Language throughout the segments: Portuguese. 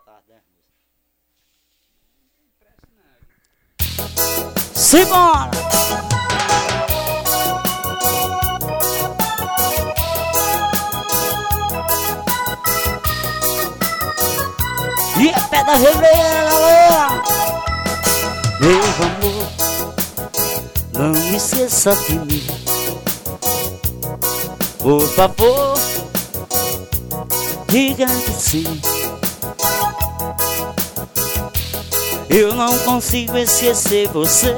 tarde, né? Simbora! E a pedra vermelha, galera! Meu amor, não me esqueça de mim. Por favor, diga que sim. Eu não consigo esquecer você.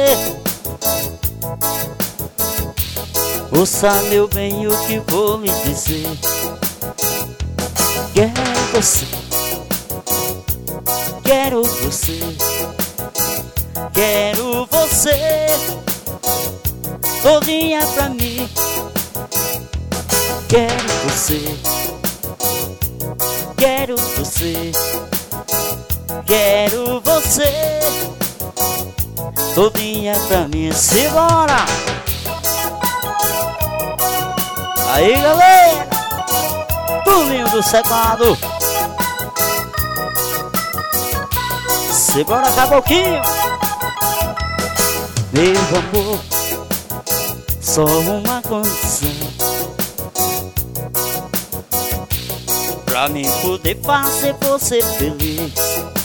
Ouça, meu bem, o que vou lhe dizer. Quero você, quero você, quero você todinha pra mim. Quero você, quero você, quero você todinha pra mim. Simbora! Aí, galera, turminho do secado. Simbora, caboclinho. Meu amor, só uma condição pra mim poder fazer você feliz.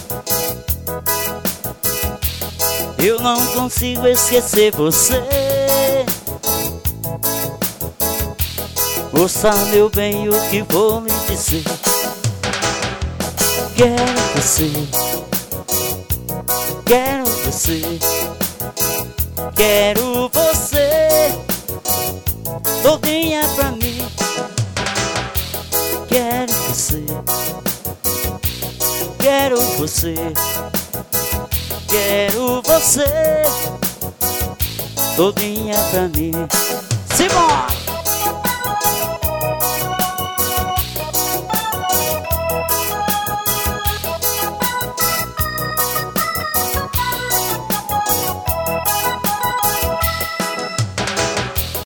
Eu não consigo esquecer você. Ouça, meu bem, o que vou lhe dizer. Quero você, quero você, quero você todinha pra mim. Quero você, quero você, quero você todinha pra mim. Simbora!